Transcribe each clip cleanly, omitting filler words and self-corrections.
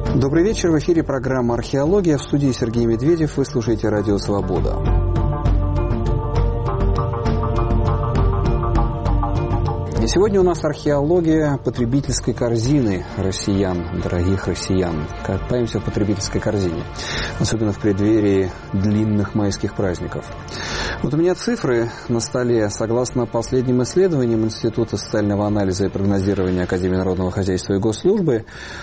Добрый вечер. В эфире программа «Археология». В студии Сергей Медведев. Вы слушаете «Радио Свобода». И сегодня у нас археология потребительской корзины россиян, дорогих россиян. Катаемся в потребительской корзине, особенно в преддверии длинных майских праздников. Вот у меня цифры на столе. Согласно последним исследованиям Института социального анализа и прогнозирования Академии народного хозяйства и госслужбы,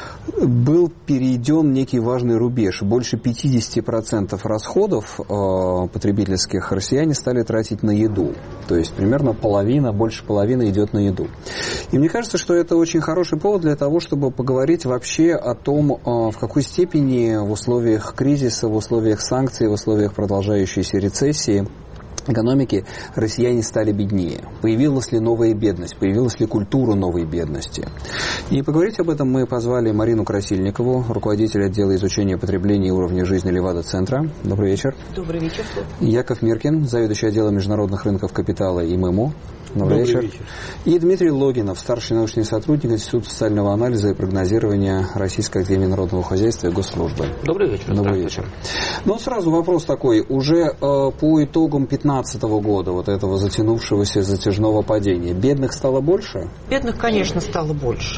был перейден некий важный рубеж. Больше 50% расходов потребительских россияне стали тратить на еду. То есть примерно половина, больше половины идет на еду. И мне кажется, что это очень хороший повод для того, чтобы поговорить вообще о том, в какой степени в условиях кризиса, в условиях санкций, в условиях продолжающейся рецессии экономики россияне стали беднее. Появилась ли новая бедность? Появилась ли культура новой бедности? И поговорить об этом мы позвали Марину Красильникову, руководитель отдела изучения потребления и уровня жизни Левада-центра. Добрый вечер. Добрый вечер. Яков Миркин, заведующий отделом международных рынков капитала и МЭМУ. Добрый вечер. И Дмитрий Логинов, старший научный сотрудник Института социального анализа и прогнозирования Российской академии народного хозяйства и госслужбы. Добрый вечер. Добрый вечер. Ну, сразу вопрос такой. Уже по итогам 2015 года, вот этого затянувшегося затяжного падения, бедных стало больше? Бедных, конечно, стало больше.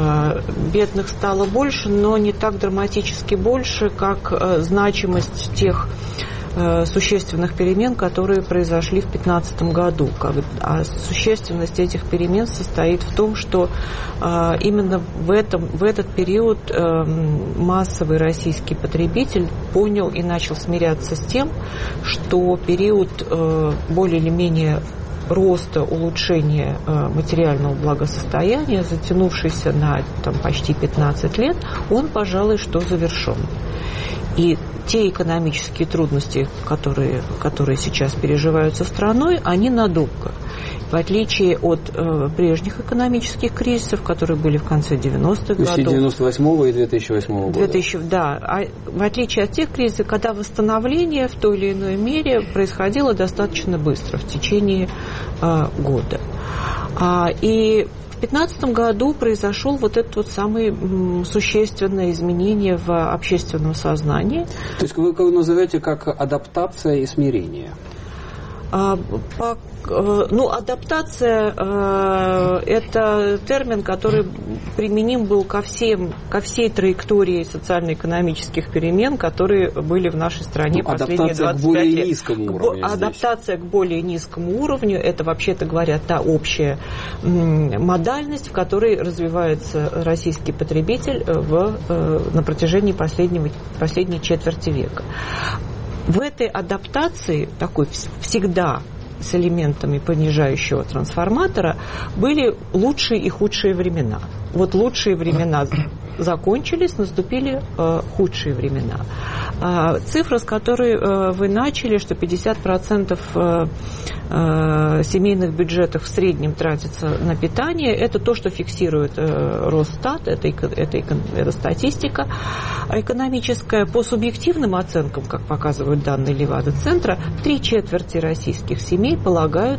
Бедных стало больше, но не так драматически больше, как значимость тех существенных перемен, которые произошли в 2015 году. А существенность этих перемен состоит в том, что именно в этот период массовый российский потребитель понял и начал смиряться с тем, что период более или менее роста, улучшения материального благосостояния, затянувшийся на почти 15 лет, он, пожалуй, что завершен. И те экономические трудности, которые сейчас переживаются страной, они надолго. В отличие от прежних экономических кризисов, которые были в конце 90-х годов. 98-го и 2008 года. Да. В отличие от тех кризисов, когда восстановление в той или иной мере происходило достаточно быстро, в течение года. И в 2015 году произошел вот это вот самое существенное изменение в общественном сознании. То есть вы назовете как адаптация и смирение? Адаптация это термин, который применим был ко всей траектории социально-экономических перемен, которые были в нашей стране последние 25 лет. Адаптация к более низкому уровню, это, вообще-то говоря, та общая модальность, в которой развивается российский потребитель на протяжении последней четверти века. В этой адаптации, такой всегда с элементами понижающего трансформатора, были лучшие и худшие времена. Вот лучшие времена закончились, наступили худшие времена. Цифра, с которой вы начали, что 50% семейных бюджетов в среднем тратится на питание, это то, что фиксирует Росстат, это статистика экономическая. По субъективным оценкам, как показывают данные Левада-центра, 3/4 российских семей полагают,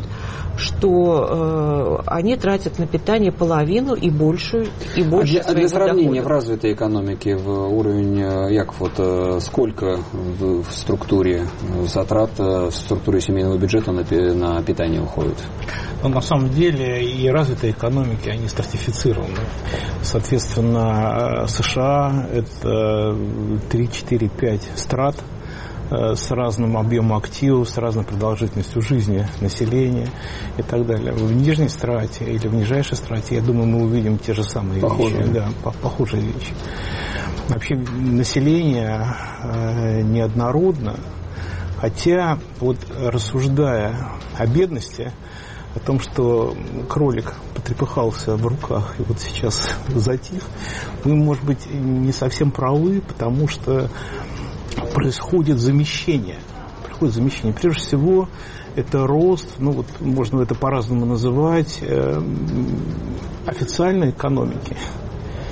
что они тратят на питание половину и больше для сравнения, в развитой экономике в уровень, Яков, вот сколько в структуре затрат, в структуре семейного бюджета на питание уходит? Но на самом деле и развитые экономики, они стратифицированы. Соответственно, США – это 3, 4, 5 страт с разным объемом активов, с разной продолжительностью жизни населения и так далее. В нижней страте или в нижайшей страте, я думаю, мы увидим те же самые вещи. Да, похожие вещи. Вообще население неоднородно, хотя вот рассуждая о бедности, о том, что кролик потрепыхался в руках и вот сейчас затих, мы, может быть, не совсем правы, потому что происходит замещение. Прежде всего, это рост, можно это по-разному называть, официальной экономики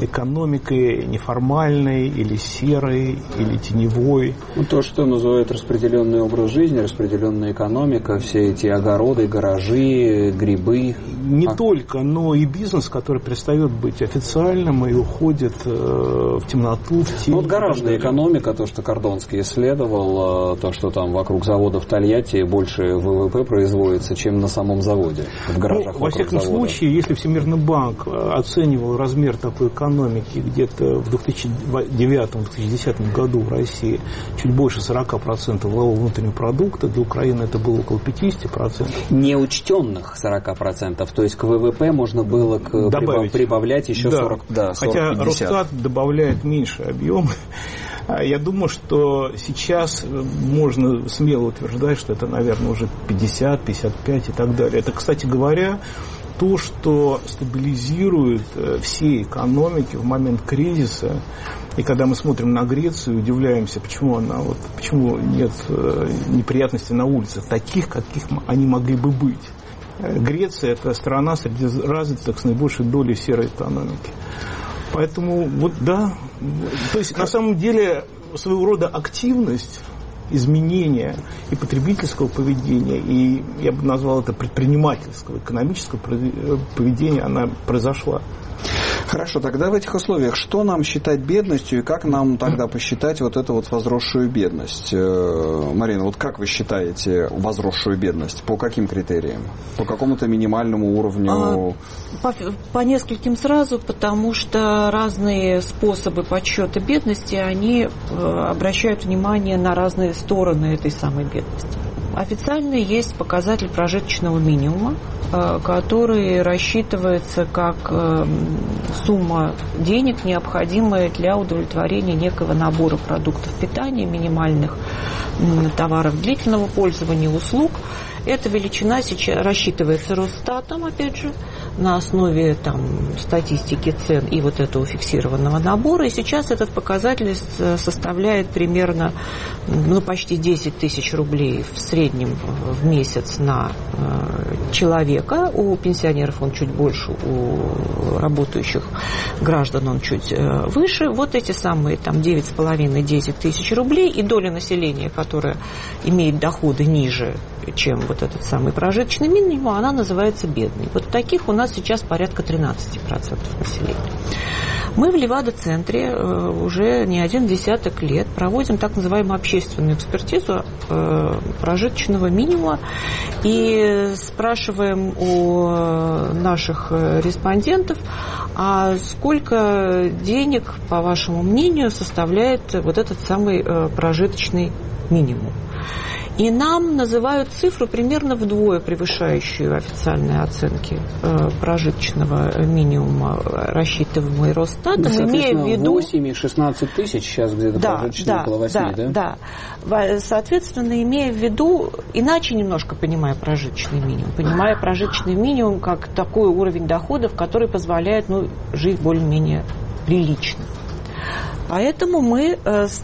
экономикой неформальной или серой, или теневой. Ну, то, что называют распределенный образ жизни, распределенная экономика, все эти огороды, гаражи, грибы. Не только, но и бизнес, который перестает быть официальным и уходит в темноту, в тень. Вот гаражная экономика, то, что Кордонский исследовал, то, что там вокруг завода в Тольятти больше ВВП производится, чем на самом заводе, в гаражах во всяком случае, если Всемирный банк оценивал размер такой экономики где-то в 2009-2010 году в России чуть больше 40% валового внутреннего продукта, для Украины это было около 50%. Неучтенных 40%, то есть к ВВП можно было прибавлять еще 40%. Да, хотя Росстат добавляет меньше объем. Я думаю, что сейчас можно смело утверждать, что это, наверное, уже 50, 55 и так далее. Это, кстати говоря, то, что стабилизирует все экономики в момент кризиса. И когда мы смотрим на Грецию, удивляемся, почему нет неприятностей на улицах, таких, каких они могли бы быть. Греция – это страна среди развитых с наибольшей долей серой экономики. Поэтому, то есть, на самом деле, своего рода активность, изменения и потребительского поведения, и я бы назвал это предпринимательского, экономического поведения, она произошла. Хорошо, тогда в этих условиях что нам считать бедностью и как нам тогда посчитать вот эту вот возросшую бедность? Марина, вот как вы считаете возросшую бедность? По каким критериям? По какому-то минимальному уровню? По нескольким сразу, потому что разные способы подсчета бедности, они обращают внимание на разные стороны этой самой бедности. Официально есть показатель прожиточного минимума, который рассчитывается как сумма денег, необходимая для удовлетворения некого набора продуктов питания, минимальных товаров длительного пользования, услуг. Эта величина сейчас рассчитывается Росстатом, опять же, на основе статистики цен и вот этого фиксированного набора. И сейчас этот показатель составляет примерно почти 10 тысяч рублей в среднем в месяц на человека. У пенсионеров он чуть больше, у работающих граждан он чуть выше. Вот эти самые 9,5-10 тысяч рублей и доля населения, которая имеет доходы ниже, чем вот этот самый прожиточный минимум, она называется бедной. Вот таких у нас сейчас порядка 13% населения. Мы в Левада-центре уже не один десяток лет проводим так называемую общественную экспертизу прожиточного минимума и спрашиваем у наших респондентов, а сколько денег, по вашему мнению, составляет вот этот самый прожиточный минимум. И нам называют цифру примерно вдвое превышающую официальные оценки прожиточного минимума, рассчитываемой Росстатом, имея в виду... 8 и 16 тысяч, сейчас где-то прожиточный около 8, да? Соответственно, имея в виду, иначе немножко понимая прожиточный минимум, понимая прожиточный минимум как такой уровень доходов, который позволяет жить более-менее прилично. Поэтому мы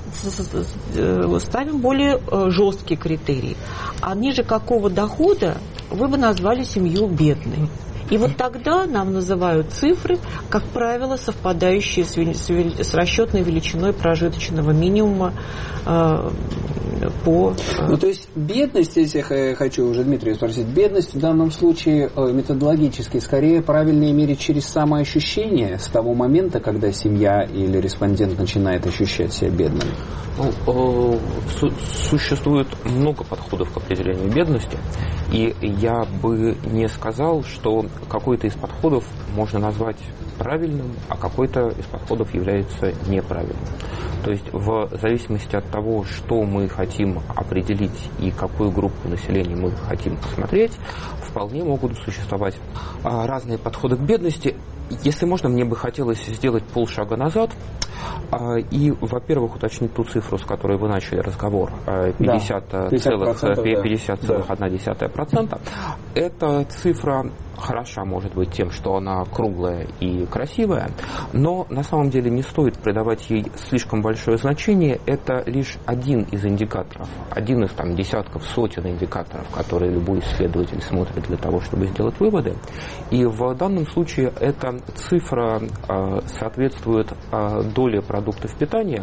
ставим более жесткие критерии. А ниже какого дохода вы бы назвали семью бедной? И вот тогда нам называют цифры, как правило, совпадающие с расчетной величиной прожиточного минимума по... то есть бедность, если я хочу уже Дмитрия спросить, бедность в данном случае методологически скорее правильнее мерить через самоощущение с того момента, когда семья или респондент начинает ощущать себя бедным? Существует много подходов к определению бедности, и я бы не сказал, что какой-то из подходов можно назвать правильным, а какой-то из подходов является неправильным. То есть в зависимости от того, что мы хотим определить и какую группу населения мы хотим посмотреть, вполне могут существовать разные подходы к бедности. Если можно, мне бы хотелось сделать полшага назад и, во-первых, уточнить ту цифру, с которой вы начали разговор, 50,1%. Эта цифра хороша может быть тем, что она круглая и красивая, но на самом деле не стоит придавать ей слишком большое значение. Это лишь один из индикаторов, один из десятков, сотен индикаторов, которые любой исследователь смотрит даты для того, чтобы сделать выводы. И в данном случае эта цифра соответствует доле продуктов питания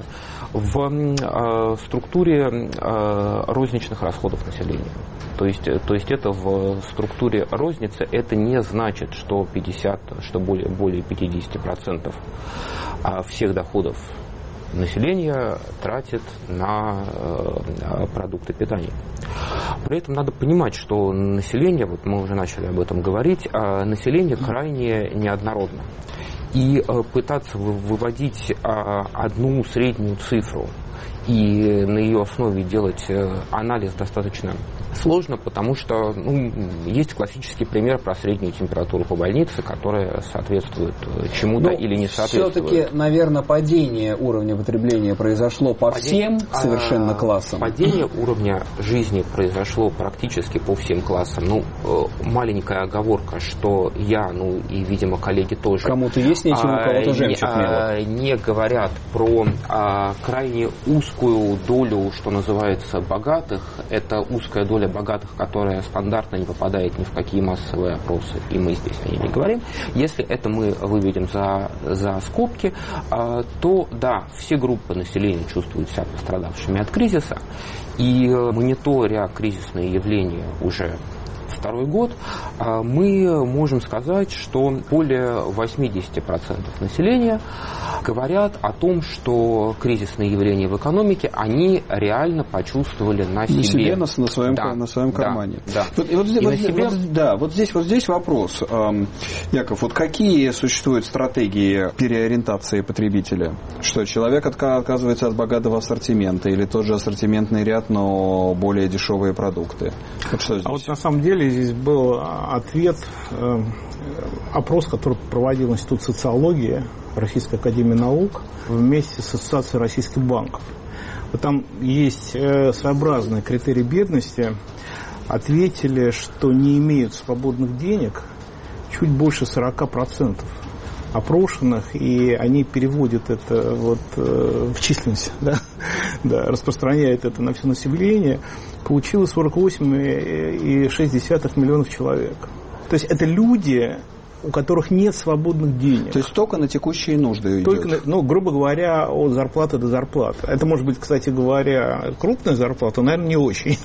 в структуре розничных расходов населения. То есть это в структуре розницы, это не значит, что более 50% всех доходов население тратит на продукты питания. При этом надо понимать, что население, вот мы уже начали об этом говорить, население крайне неоднородно. И пытаться выводить одну среднюю цифру и на ее основе делать анализ достаточно сложно, потому что есть классический пример про среднюю температуру по больнице, которая соответствует чему-то или не соответствует. Все-таки, наверное, падение уровня потребления произошло по всем совершенно классам. Падение уровня жизни произошло практически по всем классам. Маленькая оговорка, что я, и, видимо, коллеги тоже... Кому-то есть нечего, у кого-то жемчуг мелок. Не говорят про крайне узкую долю, что называется, богатых. Это узкая доля богатых, которая стандартно не попадает ни в какие массовые опросы, и мы здесь о ней не говорим. Если это мы выведем за скобки, то да, все группы населения чувствуют себя пострадавшими от кризиса, и мониторя кризисные явления уже второй год, мы можем сказать, что более 80% населения говорят о том, что кризисные явления в экономике они реально почувствовали на себе. На своем кармане. Да. Вот здесь вопрос, Яков, вот какие существуют стратегии переориентации потребителя? Что человек отказывается от богатого ассортимента или тот же ассортиментный ряд, но более дешевые продукты? Вот что здесь? А вот на самом деле здесь был ответ, опрос, который проводил Институт социологии Российской академии наук вместе с Ассоциацией российских банков. Вот там есть своеобразные критерии бедности. Ответили, что не имеют свободных денег чуть больше 40% опрошенных, и они переводят это в численность, распространяют это на все население. Получилось 48,6 миллионов человек. То есть это люди, у которых нет свободных денег. То есть только на текущие нужды идет? Грубо говоря, от зарплаты до зарплаты. Это может быть, кстати говоря, крупная зарплата, наверное, не очень.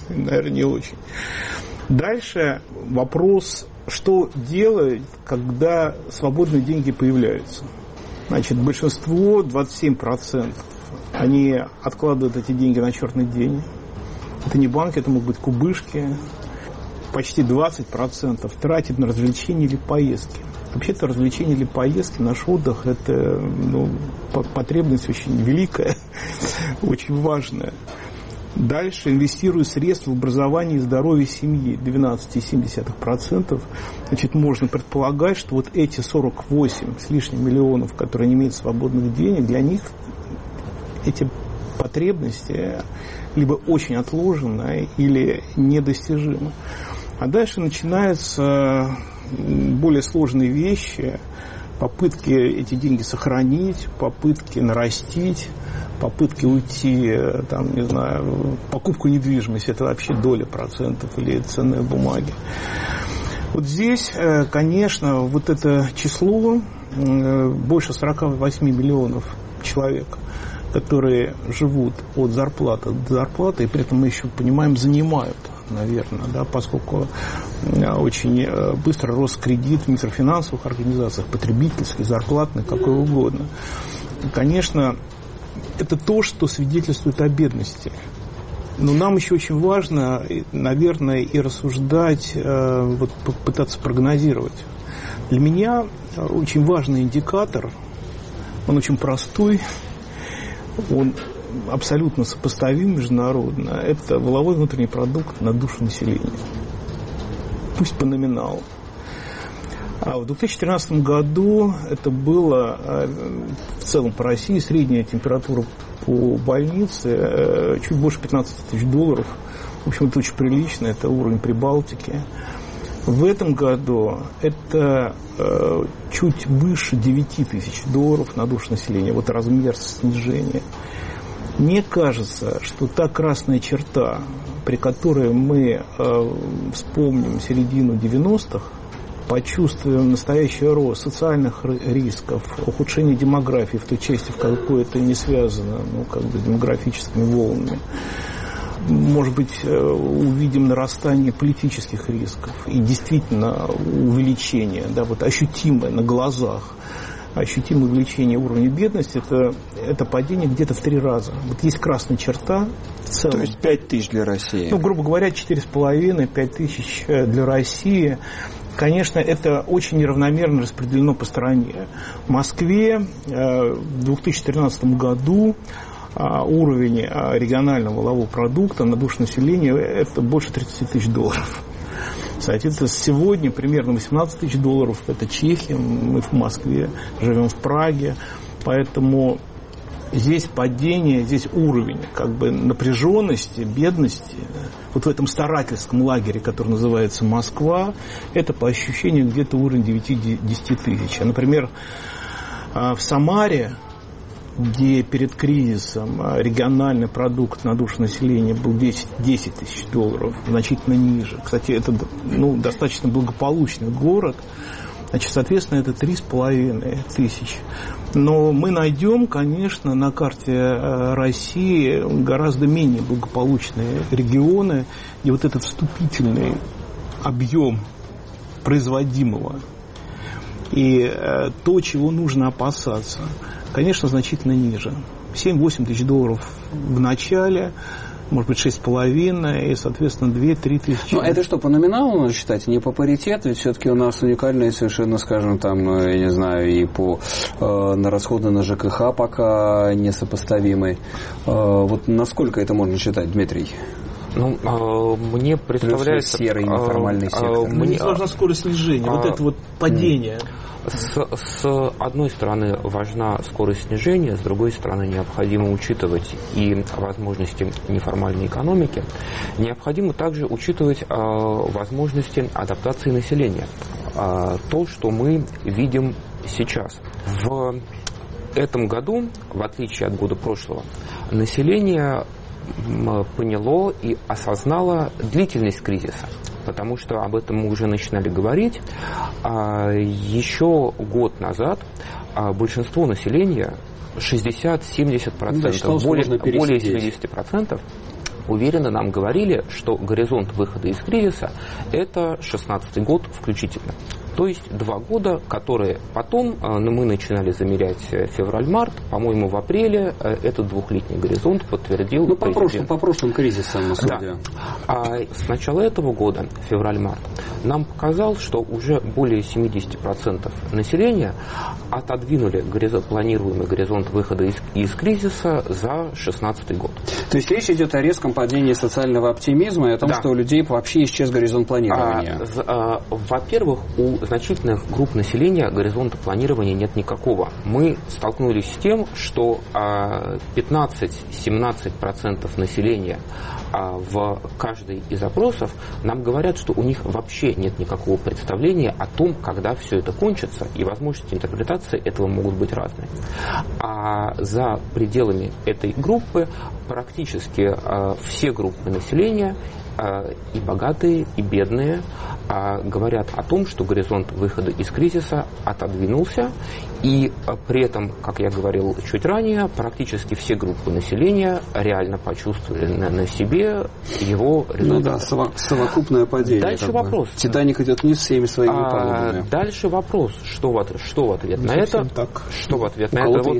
Дальше вопрос, что делать, когда свободные деньги появляются. Значит, большинство, 27%, они откладывают эти деньги на черный день. Это не банки, это могут быть кубышки. Почти 20% тратят на развлечения или поездки. Вообще-то развлечения или поездки, наш отдых, это потребность очень великая, очень важная. Дальше инвестируют средства в образование и здоровье семьи, 12,7%. Значит, можно предполагать, что вот эти 48 с лишним миллионов, которые не имеют свободных денег, для них эти потребности либо очень отложены, или недостижимы. А дальше начинаются более сложные вещи, попытки эти деньги сохранить, попытки нарастить, попытки уйти, покупку недвижимости, это вообще доля процентов или ценные бумаги. Вот здесь, конечно, вот это число, больше 48 миллионов человек, которые живут от зарплаты до зарплаты, и при этом мы еще понимаем, занимают, наверное, поскольку очень быстро рос кредит в микрофинансовых организациях, потребительских, зарплатных, какой угодно. Конечно, это то, что свидетельствует о бедности. Но нам еще очень важно, наверное, и рассуждать, попытаться прогнозировать. Для меня очень важный индикатор, он очень простой, он абсолютно сопоставим международно. Это валовой внутренний продукт на душу населения. Пусть по номиналу. А в 2013 году это было в целом по России средняя температура по больнице чуть больше $15 тысяч. В общем, это очень прилично, это уровень Прибалтики. В этом году это чуть выше $9 тысяч на душу населения. Вот размер снижения. Мне кажется, что та красная черта, при которой мы вспомним середину 90-х, почувствуем настоящий рост социальных рисков, ухудшение демографии в той части, в какой это не связано, с демографическими волнами. Может быть, увидим нарастание политических рисков и действительно увеличение, ощутимое на глазах, ощутимое увеличение уровня бедности, это падение где-то в 3 раза. Вот есть красная черта в целом. То есть 5 тысяч для России. Грубо говоря, 4,5-5 тысяч для России. Конечно, это очень неравномерно распределено по стране. В Москве в 2013 году уровень регионального валового продукта на душу населения – это больше 30 тысяч долларов. Соответственно, сегодня примерно 18 тысяч долларов – это Чехия, мы в Москве, живем в Праге, поэтому здесь падение, здесь уровень напряженности, бедности. Вот в этом старательском лагере, который называется Москва, это по ощущению где-то уровень 9-10 тысяч. Например, в Самаре, где перед кризисом региональный продукт на душу населения был 10 тысяч долларов, значительно ниже. Кстати, это достаточно благополучный город. Соответственно, это 3,5 тысяч. Но мы найдем, конечно, на карте России гораздо менее благополучные регионы, и вот этот вступительный объем производимого и то, чего нужно опасаться, конечно, значительно ниже. 7-8 тысяч долларов в начале, может быть, 6,5, и, соответственно, 2-3 тысячи. Это что, по номиналу надо считать, не по паритету? Ведь все-таки у нас уникальные совершенно, и на расходы на ЖКХ пока несопоставимые. Вот насколько это можно считать, Дмитрий? Мне представляется... серый, неформальный сектор. Мне важна скорость снижения, это падение. С одной стороны важна скорость снижения, с другой стороны необходимо учитывать и возможности неформальной экономики. Необходимо также учитывать возможности адаптации населения. То, что мы видим сейчас. В этом году, в отличие от года прошлого, население поняло и осознало длительность кризиса. Потому что об этом мы уже начинали говорить. Еще год назад большинство населения, 60-70%, более 70%, уверенно нам говорили, что горизонт выхода из кризиса – это 2016 год включительно. То есть 2 года, которые потом мы начинали замерять февраль-март, по-моему, в апреле этот 2-летний горизонт подтвердил президент. По прошлым кризисам, да. А с начала этого года, февраль-март, нам показал, что уже более 70% населения отодвинули планируемый горизонт выхода из кризиса за 2016 год. То есть речь идет о резком падении социального оптимизма и о том, что у людей вообще исчез горизонт планирования. Во-первых, у значительных групп населения горизонта планирования нет никакого. Мы столкнулись с тем, что 15-17% населения в каждой из опросов нам говорят, что у них вообще нет никакого представления о том, когда все это кончится, и возможности интерпретации этого могут быть разные. А за пределами этой группы практически все группы населения, и богатые, и бедные, говорят о том, что горизонт выхода из кризиса отодвинулся, и при этом, как я говорил чуть ранее, практически все группы населения реально почувствовали на себе его результат. Совокупное падение. Дальше вопрос. Титаник идет вниз всеми своими палубами. Дальше вопрос, что в ответ на это? Что в ответ на это?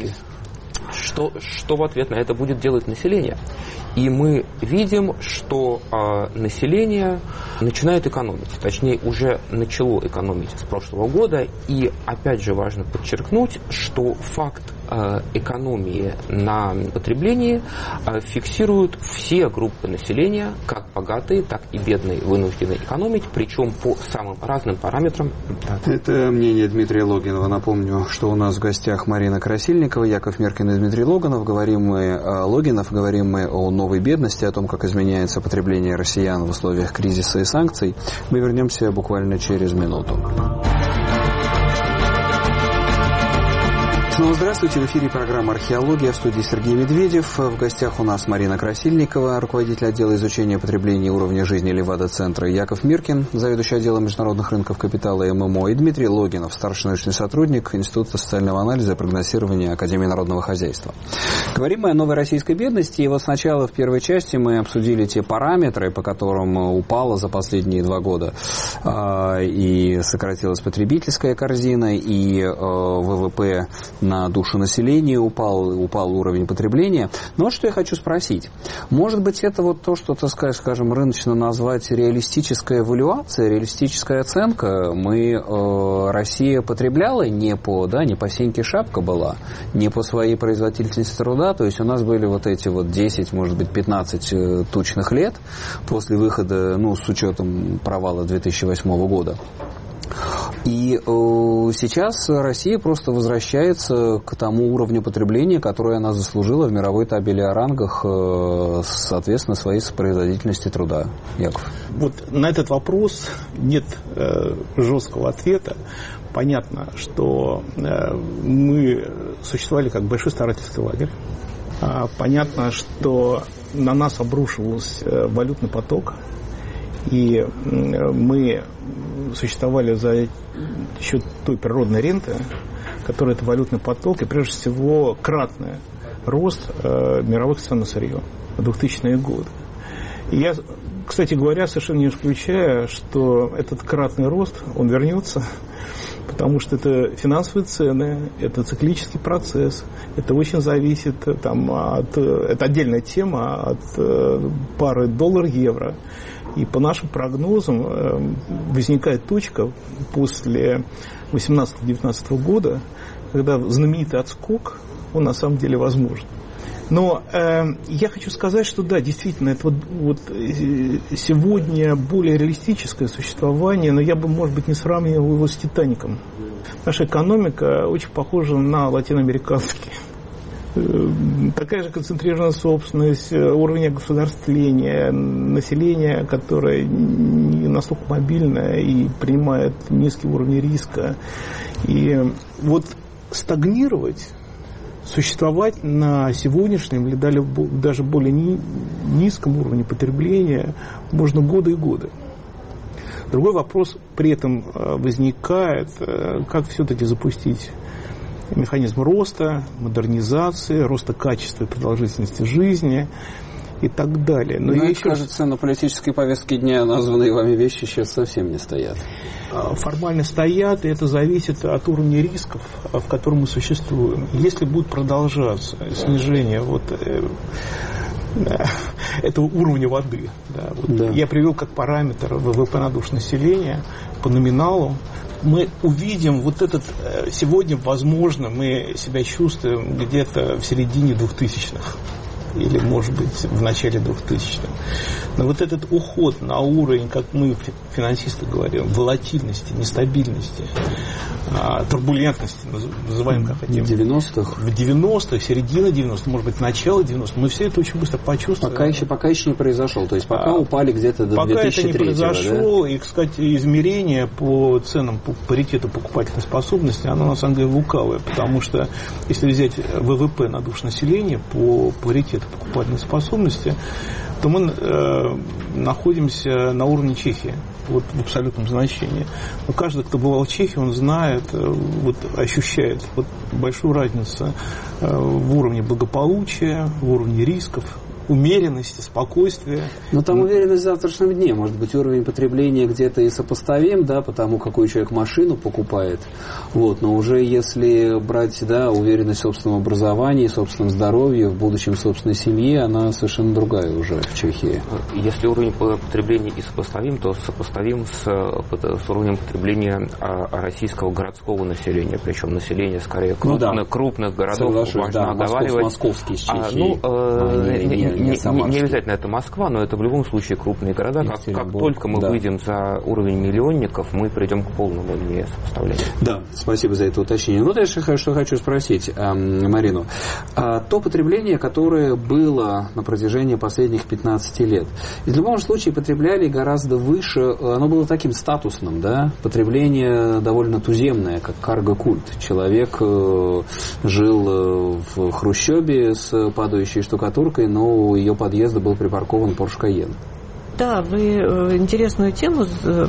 Что в ответ на это будет делать население? И мы видим, что население начинает экономить. Точнее, уже начало экономить с прошлого года. И опять же важно подчеркнуть, что факт экономии на потреблении фиксируют все группы населения, как богатые, так и бедные, вынуждены экономить, причем по самым разным параметрам. Это мнение Дмитрия Логинова. Напомню, что у нас в гостях Марина Красильникова, Яков Меркин и Дмитрий Логинов. Говорим мы о новой бедности, о том, как изменяется потребление россиян в условиях кризиса и санкций. Мы вернемся буквально через минуту. Снова здравствуйте. В эфире программа «Археология», в студии Сергей Медведев. В гостях у нас Марина Красильникова, руководитель отдела изучения потребления и уровня жизни Левада-центра, Яков Миркин, заведующий отделом международных рынков капитала и ММО, и Дмитрий Логинов, старший научный сотрудник Института социального анализа и прогнозирования Академии народного хозяйства. Говорим мы о новой российской бедности, и вот сначала в первой части мы обсудили те параметры, по которым упала за последние 2 года и сократилась потребительская корзина, и ВВП на душу населения упал уровень потребления. Но вот что я хочу спросить. Может быть, это вот то, что, так сказать, скажем, рыночно назвать реалистическая эвалюация, реалистическая оценка. Россия потребляла не по сеньке шапка была, не по своей производительности труда, то есть у нас были вот эти вот 10, может быть, 15 тучных лет после выхода, с учетом провала 2008 года. И сейчас Россия просто возвращается к тому уровню потребления, который она заслужила в мировой табели о рангах, соответственно, своей производительности труда. Яков. Вот на этот вопрос нет жесткого ответа. Понятно, что мы существовали как большой старательский лагерь. Понятно, что на нас обрушивался валютный поток, и мы существовали за счет той природной ренты, которая это валютный поток, и прежде всего кратный рост мировых цен на сырье в 2000-е годы. И я, кстати говоря, совершенно не исключаю, что этот кратный рост, он вернется, потому что это финансовые цены, это циклический процесс, это очень зависит это отдельная тема от пары доллар-евро. И по нашим прогнозам возникает точка после 2018-2019 года, когда знаменитый отскок, он на самом деле возможен. Но я хочу сказать, что да, действительно, это вот сегодня более реалистическое существование, но я бы, может быть, не сравнивал его с «Титаником». Наша экономика очень похожа на латиноамериканские. Такая же концентрированная собственность, уровень государствления, население, которое не настолько мобильное и принимает низкий уровень риска. И вот стагнировать, существовать на сегодняшнем или даже более низком уровне потребления можно годы и годы. Другой вопрос при этом возникает, как все-таки запустить механизм роста, модернизации, роста качества и продолжительности жизни и так далее. Но кажется, на политической повестке дня названные вами вещи сейчас совсем не стоят. Формально стоят, и это зависит от уровня рисков, в котором мы существуем. Если будет продолжаться снижение этого уровня воды, я привел как параметр ВВП на душу населения по номиналу, мы увидим сегодня, возможно, мы себя чувствуем где-то в середине 2000-х. Или, может быть, в начале 2000-х. Но вот этот уход на уровень, как мы, финансисты, говорим, волатильности, нестабильности, турбулентности, называем как хотим. В 90-х? В 90-х, середина 90-х, может быть, начало 90-х. Мы все это очень быстро почувствовали. Пока еще не произошел. То есть пока упали где-то до 2003-го. Пока это не произошло. Да? И, кстати, измерение по ценам, по паритету покупательной способности, оно на самом деле лукавое. Потому что если взять ВВП на душу населения по паритету покупательной способности, то мы находимся на уровне Чехии, в абсолютном значении. Но каждый, кто бывал в Чехии, он знает, ощущает большую разницу в уровне благополучия, в уровне рисков, умеренности, спокойствия. Но там уверенность в завтрашнем дне. Может быть, уровень потребления где-то и сопоставим, потому какой человек машину покупает. Но уже если брать уверенность в собственном образовании, в собственном здоровье, в будущем собственной семье, она совершенно другая уже в Чехии. Если уровень потребления и сопоставим, то сопоставим с уровнем потребления российского городского населения. Причем население скорее крупных городов. Соглашусь, важно оговаривать. Московский с Чехией. не Самарский. Не обязательно это Москва, но это в любом случае крупные города. Как только мы выйдем за уровень миллионников, мы придем к полному несопоставлению. Да, спасибо за это уточнение. Ну, дальше что хочу спросить Марину. То потребление, которое было на протяжении последних 15 лет, в любом случае потребляли гораздо выше, оно было таким статусным, да? Потребление довольно туземное, как карго-культ. Человек жил в хрущебе с падающей штукатуркой, но у ее подъезда был припаркован Porsche Cayenne. Да, вы интересную тему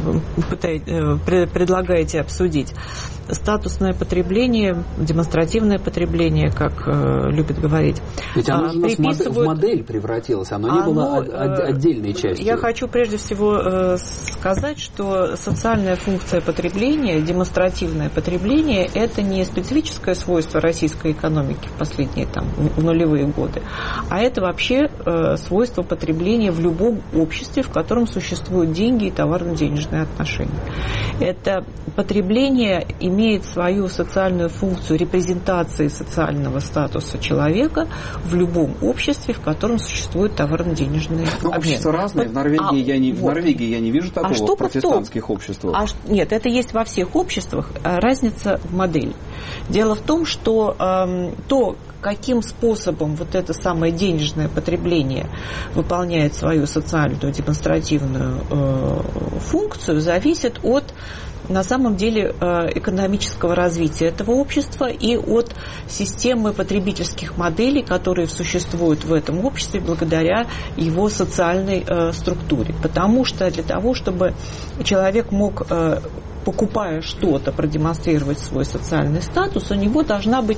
предлагаете обсудить. Статусное потребление, демонстративное потребление, как любят говорить. Ведь оно же в модель превратилось, оно не было отдельной частью. Я хочу прежде всего сказать, что социальная функция потребления, демонстративное потребление, это не специфическое свойство российской экономики в последние в нулевые годы, а это вообще свойство потребления в любом обществе, в котором существуют деньги и товарно-денежные отношения. Это потребление имеет свою социальную функцию репрезентации социального статуса человека в любом обществе, в котором существует товарно-денежные обмены. Общества разные. В Норвегии я не вижу такого в протестантских обществах. Нет, это есть во всех обществах. Разница в модели. Дело в том, что каким способом вот это самое денежное потребление выполняет свою социальную демонстративную функцию, зависит от, на самом деле, экономического развития этого общества и от системы потребительских моделей, которые существуют в этом обществе благодаря его социальной структуре. Потому что для того, чтобы человек мог, покупая что-то, продемонстрировать свой социальный статус, у него должна быть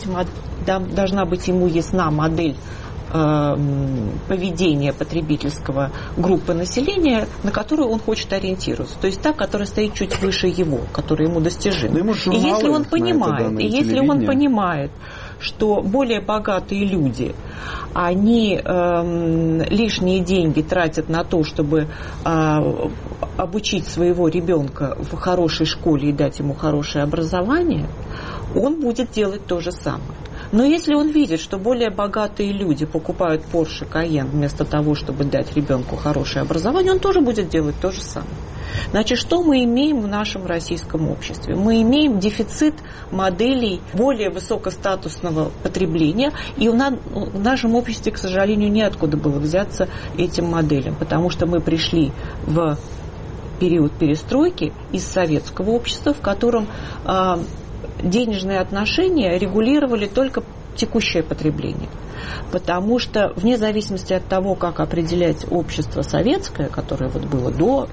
ему ясна модель поведения потребительского группы населения, на которую он хочет ориентироваться. То есть та, которая стоит чуть выше его, которая ему достижима. И если он понимает, что более богатые люди, они лишние деньги тратят на то, чтобы обучить своего ребенка в хорошей школе и дать ему хорошее образование, он будет делать то же самое. Но если он видит, что более богатые люди покупают Porsche Cayenne вместо того, чтобы дать ребенку хорошее образование, он тоже будет делать то же самое. Значит, что мы имеем в нашем российском обществе? Мы имеем дефицит моделей более высокостатусного потребления, и в нашем обществе, к сожалению, неоткуда было взяться этим моделям, потому что мы пришли в период перестройки из советского общества, в котором денежные отношения регулировали только текущее потребление. Потому что вне зависимости от того, как определять общество советское, которое было до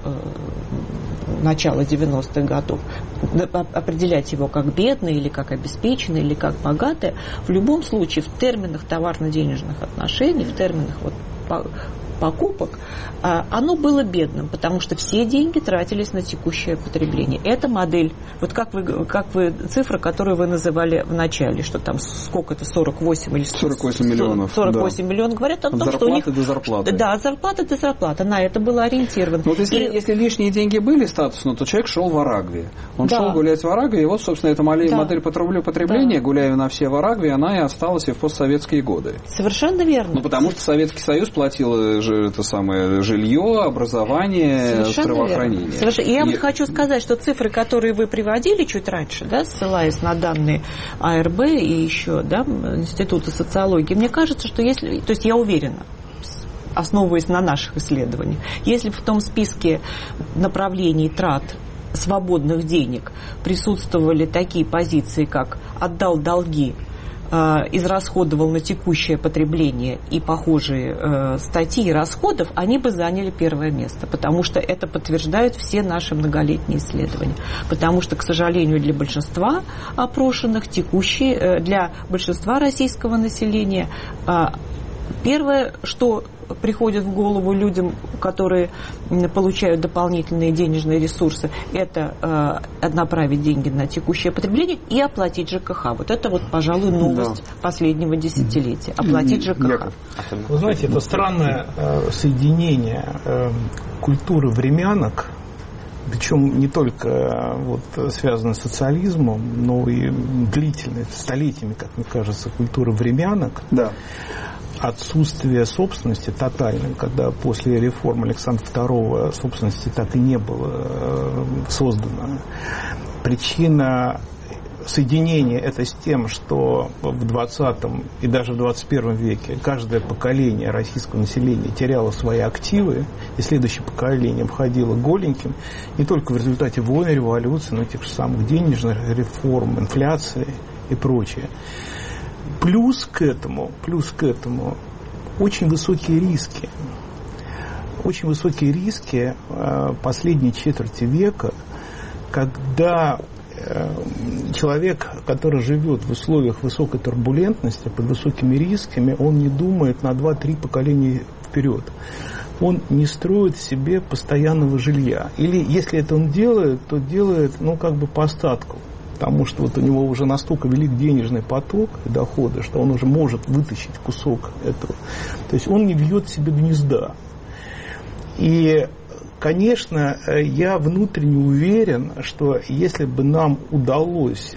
начала 90-х годов, определять его как бедное, или как обеспеченное, или как богатое, в любом случае в терминах товарно-денежных отношений, в терминах покупок, оно было бедным, потому что все деньги тратились на текущее потребление. Это модель, как вы цифра, которую вы называли в начале, что там сколько-то, 48 или 48 миллионов. 48 миллионов говорят о том, что у них... До зарплаты. Да, от зарплаты до зарплаты. На это было ориентировано. Вот если лишние деньги были статусно, то человек шел в Арагве. Он шел гулять в Арагве, и вот, собственно, эта модель потребления, гуляя на все в Арагве, она и осталась и в постсоветские годы. Совершенно верно. Потому что Советский Союз платил жилье, образование, здравоохранение. Я want сказать, что цифры, которые вы приводили чуть раньше, ссылаясь на данные АРБ и еще Института социологии, мне кажется, что я уверена, основываясь на наших исследованиях, если в том списке направлений трат свободных денег присутствовали такие позиции, как «отдал долги», израсходовал на текущее потребление и похожие статьи расходов, они бы заняли первое место, потому что это подтверждают все наши многолетние исследования. Потому что, к сожалению, для большинства опрошенных для большинства российского населения первое, что приходит в голову людям, которые получают дополнительные денежные ресурсы, это направить деньги на текущее потребление и оплатить ЖКХ. Вот это, пожалуй, новость последнего десятилетия. Оплатить ЖКХ. Вы знаете, это странное соединение культуры времянок, причем не только связано с социализмом, но и длительной, столетиями, как мне кажется, культуры времянок. Да. отсутствие собственности тотальной, когда после реформ Александра II собственности так и не было создано. Причина соединения это с тем, что в 20 и даже в 21 веке каждое поколение российского населения теряло свои активы, и следующее поколение входило голеньким не только в результате войн, революции, но и тех же самых денежных реформ, инфляции и прочее. Плюс к этому очень высокие риски. Очень высокие риски последней четверти века, когда человек, который живет в условиях высокой турбулентности, под высокими рисками, он не думает на 2-3 поколения вперед. Он не строит себе постоянного жилья. Или если это он делает, то делает, по остатку. Потому что вот у него уже настолько велик денежный поток и доходы, что он уже может вытащить кусок этого. То есть он не вьет себе гнезда. И, конечно, я внутренне уверен, что если бы нам удалось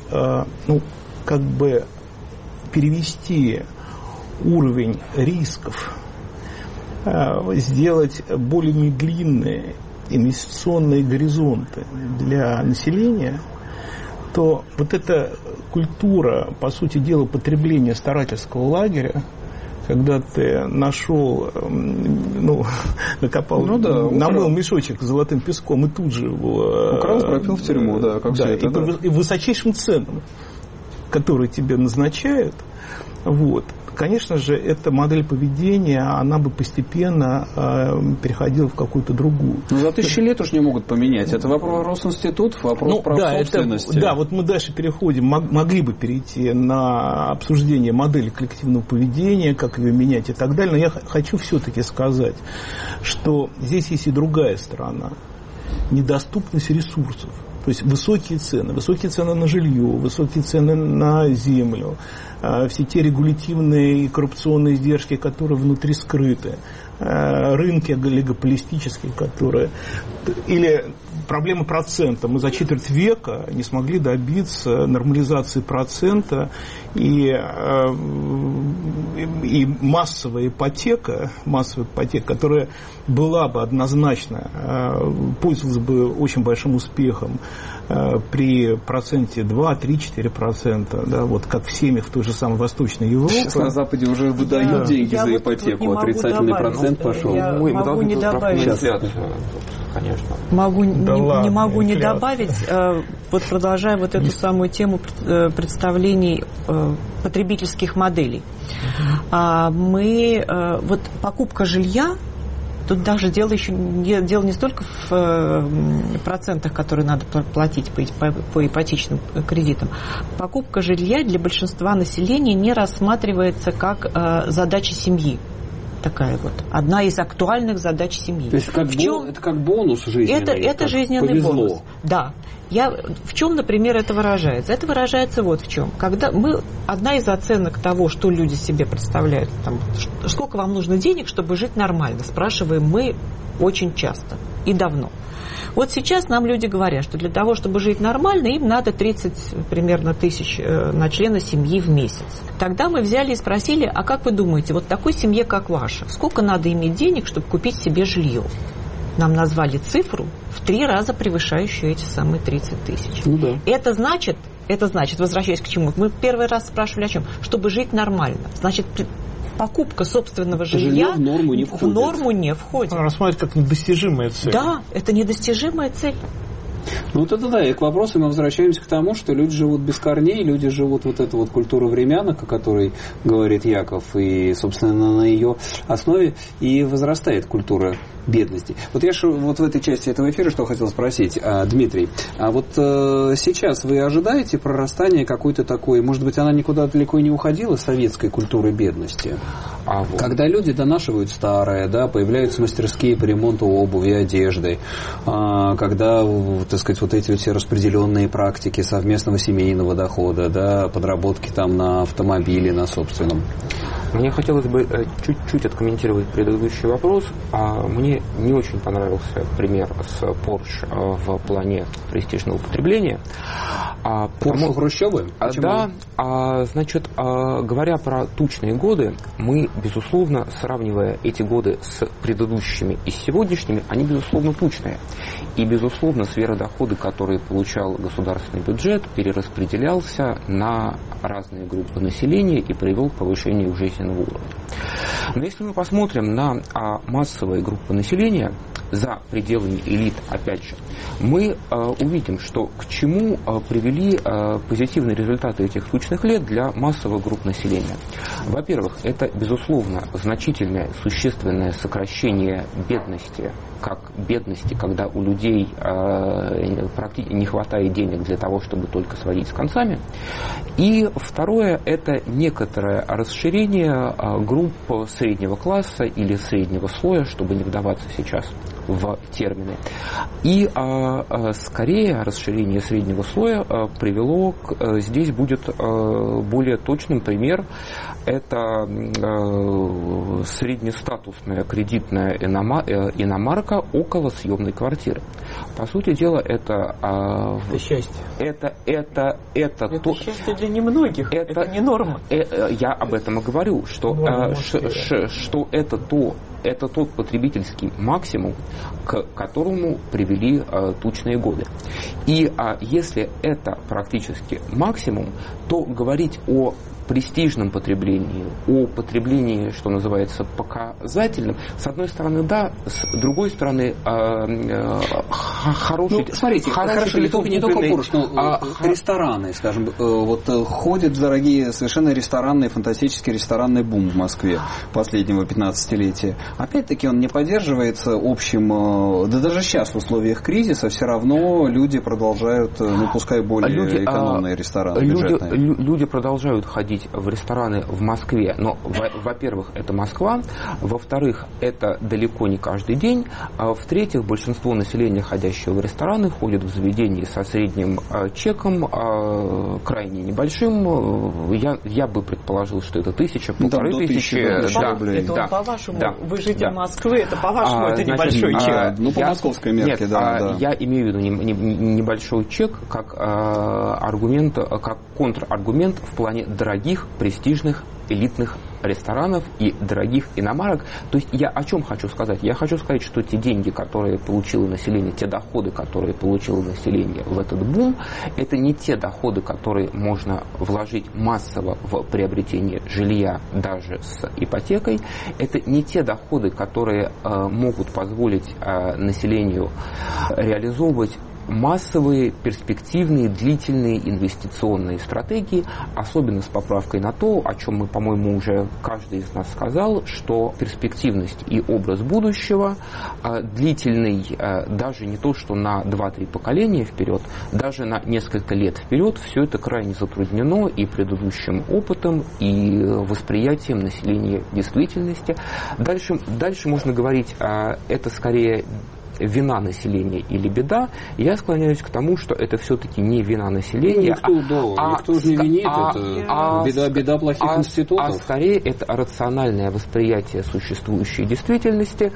перевести уровень рисков, сделать более длинные инвестиционные горизонты для населения, то вот эта культура, по сути дела, потребления старательского лагеря, когда ты нашел, накопал, намыл мешочек с золотым песком и тут же его... Украл, пропил в тюрьму, и высочайшим ценам, которые тебе назначают, конечно же, эта модель поведения, она бы постепенно переходила в какую-то другую. Но за 1000 лет уж не могут поменять. Это вопрос институтов, вопрос прав собственности. Вот мы дальше переходим, могли бы перейти на обсуждение модели коллективного поведения, как ее менять и так далее. Но я хочу все-таки сказать, что здесь есть и другая сторона. Недоступность ресурсов. То есть высокие цены на жилье, высокие цены на землю, все те регулятивные и коррупционные издержки, которые внутри скрыты, рынки олигополистические, которые... Или проблемы процента. Мы за четверть века не смогли добиться нормализации процента, и массовая ипотека, которая была бы однозначно, пользовалась бы очень большим успехом при проценте 2, 3, 4%, как в семьях в той же самой Восточной Европе. Сейчас на Западе уже выдают деньги за ипотеку, отрицательный процент пошел. Могу не добавить. Конечно. Не могу не добавить, продолжая эту самую тему представлений потребительских моделей. Покупка жилья, тут даже дело не столько в процентах, которые надо платить по ипотечным кредитам. Покупка жилья для большинства населения не рассматривается как задача семьи. Такая одна из актуальных задач семьи. То есть это как бонус жизненный? Это жизненный повезло. бонус. Да. В чем, например, это выражается? Это выражается вот в чем. Когда одна из оценок того, что люди себе представляют, сколько вам нужно денег, чтобы жить нормально, спрашиваем мы очень часто и давно. Вот сейчас нам люди говорят, что для того, чтобы жить нормально, им надо 30 примерно тысяч на члена семьи в месяц. Тогда мы взяли и спросили, а как вы думаете, такой семье, как ваша, сколько надо иметь денег, чтобы купить себе жилье? Нам назвали цифру в 3 раза превышающую эти самые 30 тысяч. Это значит, возвращаясь к чему, мы первый раз спрашивали о чем? Чтобы жить нормально. Значит, покупка собственного жилья в норму не входит. Рассматривать как недостижимая цель. Да, это недостижимая цель. И к вопросу мы возвращаемся к тому, что люди живут без корней, люди живут эту культуру времянок, о которой говорит Яков, и, собственно, на ее основе и возрастает культура бедности. Я в этой части этого эфира что хотел спросить, Дмитрий, сейчас вы ожидаете прорастания какой-то такой, может быть, она никуда далеко не уходила, советской культуры бедности? Когда люди донашивают старое, появляются мастерские по ремонту обуви, одежды, когда, эти все распределенные практики совместного семейного дохода, подработки на автомобиле, на собственном. Мне хотелось бы чуть-чуть откомментировать предыдущий вопрос. Мне не очень понравился пример с Porsche в плане престижного потребления. Поршу Хрущёвы? Да, значит, говоря про тучные годы, мы, безусловно, сравнивая эти годы с предыдущими и с сегодняшними, они, безусловно, тучные. И, безусловно, сверхдоходы, которые получал государственный бюджет, перераспределялся на разные группы населения и привел к повышению жизненного уровня. Но если мы посмотрим на массовые группы населения, за пределами элит, опять же, мы увидим, что к чему привели позитивные результаты этих тучных лет для массовых групп населения. Во-первых, это, безусловно, значительное, существенное сокращение бедности, когда у людей практически не хватает денег для того, чтобы только сводить с концами. И второе, это некоторое расширение групп среднего класса или среднего слоя, чтобы не вдаваться сейчас в термины. И скорее расширение среднего слоя привело здесь будет более точным пример. Это среднестатусная кредитная иномарка около съемной квартиры. По сути дела, это счастье. Это счастье для немногих. Это не норма. Я об этом и говорю, что это тот потребительский максимум, к которому привели тучные годы. И если это практически максимум, то говорить о престижном потреблении, о потреблении, что называется, показательным, с одной стороны, да, с другой стороны, хороший... Ну, смотрите, хорошо, не только Порш, но рестораны, скажем, вот ходит дорогие совершенно ресторанный, фантастический ресторанный бум в Москве последнего 15-летия. Опять-таки он не поддерживается общим, да даже сейчас в условиях кризиса все равно люди продолжают, ну, пускай более экономные рестораны, бюджетные. Люди продолжают ходить в рестораны в Москве, но, во-первых, это Москва, во-вторых, это далеко не каждый день, в-третьих, большинство населения, ходящего в рестораны, ходит в заведении со средним чеком, крайне небольшим. Я бы предположил, что это 1000-1500. Это по-вашему, вы житель Москвы, это по-вашему, это небольшой чек. Ну, по московской мерке, да. Я имею в виду небольшой чек как аргумент, как контраргумент в плане дорогих, престижных, элитных ресторанов и дорогих иномарок. То есть я о чем хочу сказать? Я хочу сказать, что те деньги, которые получило население, те доходы, которые получило население в этот бум, это не те доходы, которые можно вложить массово в приобретение жилья даже с ипотекой. Это не те доходы, которые могут позволить населению реализовывать массовые, перспективные, длительные инвестиционные стратегии, особенно с поправкой на то, о чем мы, по-моему, уже каждый из нас сказал, что перспективность и образ будущего длительный, даже не то, что на 2-3 поколения вперед, даже на несколько лет вперед, все это крайне затруднено и предыдущим опытом, и восприятием населения действительности. Дальше можно говорить, это скорее вина населения или беда, я склоняюсь к тому, что это все-таки не вина населения, никто же не винит, это беда плохих институтов. А скорее это рациональное восприятие существующей действительности,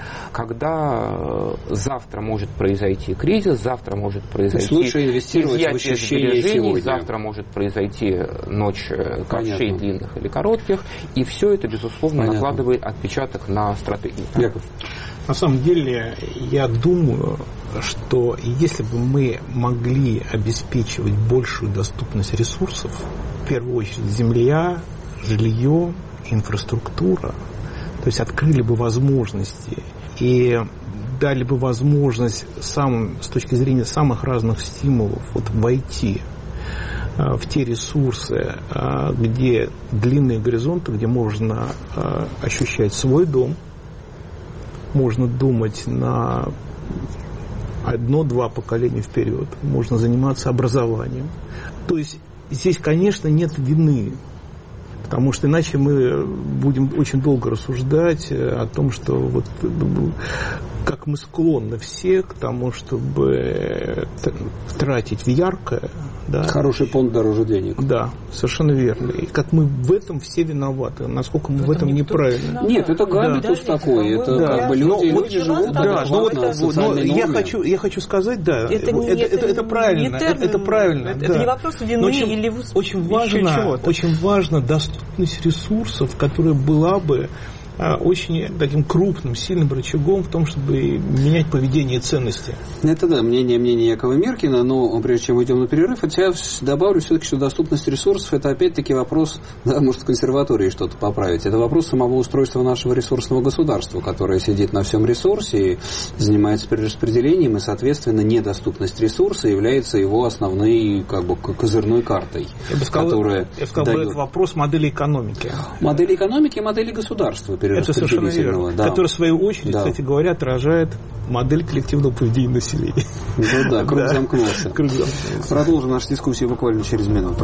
когда завтра может произойти кризис, завтра может произойти лучше инвестировать в ощущение сегодня. Завтра может произойти ночь ковшей длинных или коротких, и все это, безусловно, накладывает отпечаток на стратегию. Яков. На самом деле, я думаю, что если бы мы могли обеспечивать большую доступность ресурсов, в первую очередь земля, жилье, инфраструктура, то есть открыли бы возможности и дали бы возможность с точки зрения самых разных стимулов войти в те ресурсы, где длинные горизонты, где можно ощущать свой дом, можно думать на 1-2 поколения вперед, можно заниматься образованием. То есть здесь, конечно, нет вины, потому что иначе мы будем очень долго рассуждать о том, что как мы склонны все к тому, чтобы тратить в яркое. Да. Хороший понт дороже денег. Да, совершенно верно. И как мы в этом все виноваты, насколько мы в этом неправильно. Нет, это габитус такой. Это как бы люди живут адекватно социальной норме. Я хочу сказать, да, это правильно. Это правильно. Это не вопрос вины или очень важно доступность ресурсов, которая была бы очень таким крупным, сильным рычагом в том, чтобы менять поведение и ценности. Это да, мнение Якова Миркина, но прежде чем уйдем на перерыв, я добавлю все-таки, что доступность ресурсов – это опять-таки вопрос, да, может, в консерватории что-то поправить, это вопрос самого устройства нашего ресурсного государства, которое сидит на всем ресурсе и занимается перераспределением, и, соответственно, недоступность ресурса является его основной, как бы, козырной картой. Я бы сказал, это вопрос модели экономики. Модели экономики и модели государства. Это совершенно верно. Да. Который, в свою очередь, кстати говоря, отражает модель коллективного поведения населения. Ну да, круг замкнулся. Продолжим нашу дискуссию буквально через минуту.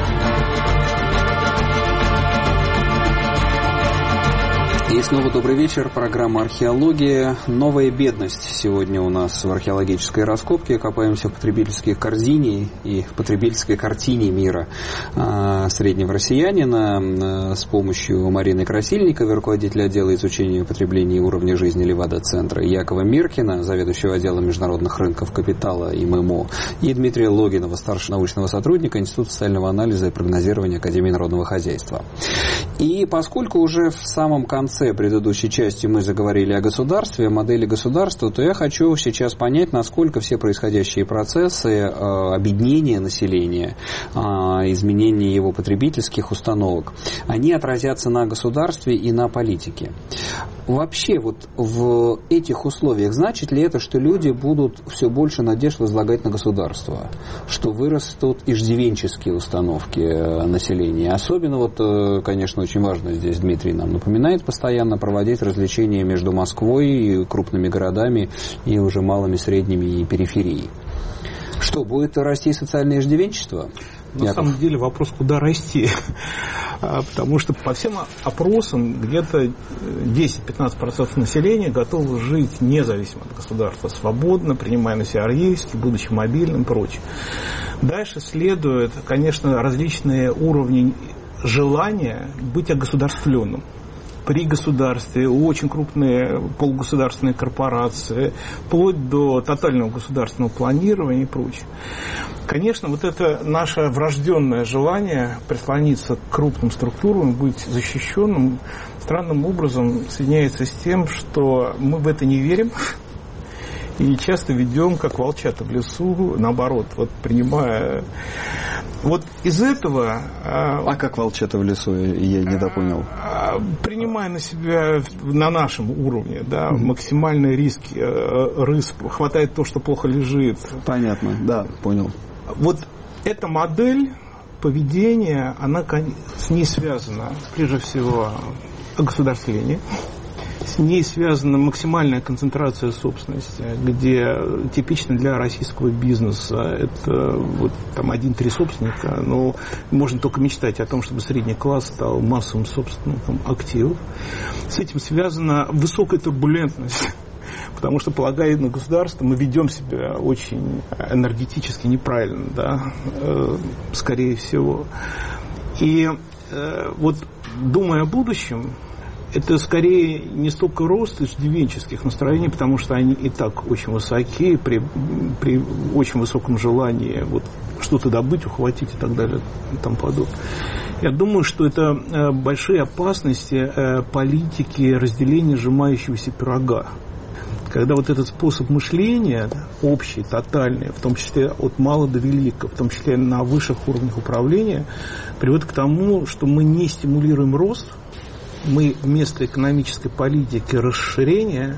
И снова добрый вечер. Программа «Археология». Новая бедность сегодня у нас в археологической раскопке. Копаемся в потребительской корзине и в потребительской картине мира среднего россиянина с помощью Марины Красильниковой, руководителя отдела изучения потребления и уровня жизни Левада-центра, Якова Миркина, заведующего отделом международных рынков капитала и ММО, и Дмитрия Логинова, старшего научного сотрудника Института социального анализа и прогнозирования Академии народного хозяйства. И поскольку уже в самом конце предыдущей части мы заговорили о государстве, о модели государства, то я хочу сейчас понять, насколько все происходящие процессы обеднения населения, изменения его потребительских установок, они отразятся на государстве и на политике. Вообще, вот в этих условиях значит ли это, что люди будут все больше надежд возлагать на государство, что вырастут иждивенческие установки населения? Особенно, вот, конечно, очень важно здесь Дмитрий нам напоминает постоянно проводить развлечения между Москвой и крупными городами и уже малыми, средними и периферией. Что, будет расти социальное иждивенчество? На самом деле вопрос, куда расти. Потому что по всем опросам где-то 10-15% населения готовы жить независимо от государства, свободно, принимая на себя риски, будучи мобильным и прочее. Дальше следуют, конечно, различные уровни желания быть огосударствленным. При государстве, очень крупные полугосударственные корпорации, вплоть до тотального государственного планирования и прочее. Конечно, вот это наше врожденное желание прислониться к крупным структурам, быть защищенным, странным образом соединяется с тем, что мы в это не верим и часто ведем, как волчата в лесу, наоборот, вот принимая... Вот из этого... А как волчата в лесу, я не допонял. Принимая на себя, на нашем уровне, да, максимальные риски, риск, хватает то, что плохо лежит. Понятно, да, понял. Вот эта модель поведения, она с ней связана, прежде всего, огосударствление. С ней связана максимальная концентрация собственности, где типично для российского бизнеса это вот там 1-3 собственника, но можно только мечтать о том, чтобы средний класс стал массовым собственником активов. С этим связана высокая турбулентность, потому что, полагая на государство, мы ведем себя очень энергетически неправильно, да, скорее всего. И вот думая о будущем, это скорее не столько рост иждивенческих настроений, потому что они и так очень высоки, при очень высоком желании вот, что-то добыть, ухватить и так далее и тому подобное. Я думаю, что это большие опасности политики разделения сжимающегося пирога. Когда вот этот способ мышления, общий, тотальный, в том числе от мала до велика, в том числе на высших уровнях управления, приводит к тому, что мы не стимулируем рост, мы вместо экономической политики расширения,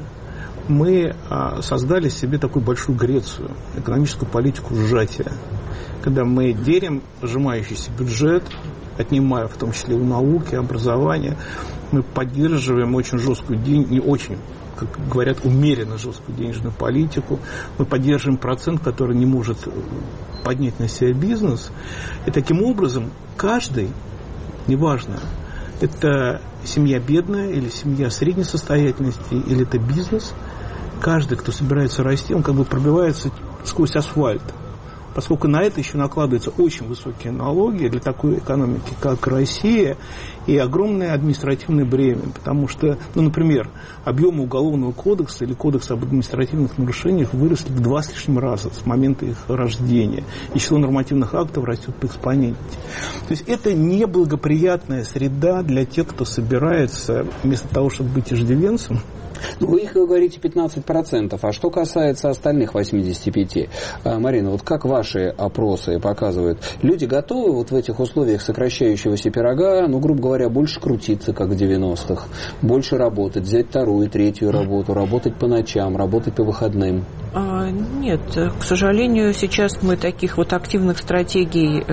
мы создали себе такую большую Грецию, экономическую политику сжатия, когда мы делим сжимающийся бюджет, отнимая в том числе у науки, образования, мы поддерживаем очень жесткую, не очень, как говорят, умеренно жесткую денежную политику, мы поддерживаем процент, который не может поднять на себя бизнес, и таким образом каждый, неважно, это семья бедная или семья средней состоятельности, или это бизнес, каждый, кто собирается расти, он как бы пробивается сквозь асфальт. Поскольку на это еще накладываются очень высокие налоги для такой экономики, как Россия, и огромное административное бремя. Потому что, например, объемы Уголовного кодекса или Кодекса об административных нарушениях выросли в 2 с лишним раза с момента их рождения. И число нормативных актов растет по экспоненте. То есть это неблагоприятная среда для тех, кто собирается, вместо того, чтобы быть иждивенцем. Вы их говорите 15%, а что касается остальных 85%? Марина, вот как ваши опросы показывают, люди готовы вот в этих условиях сокращающегося пирога, грубо говоря, больше крутиться, как в 90-х, больше работать, взять 2-ю, 3-ю работу, работать по ночам, работать по выходным? Нет, к сожалению, сейчас мы таких вот активных стратегий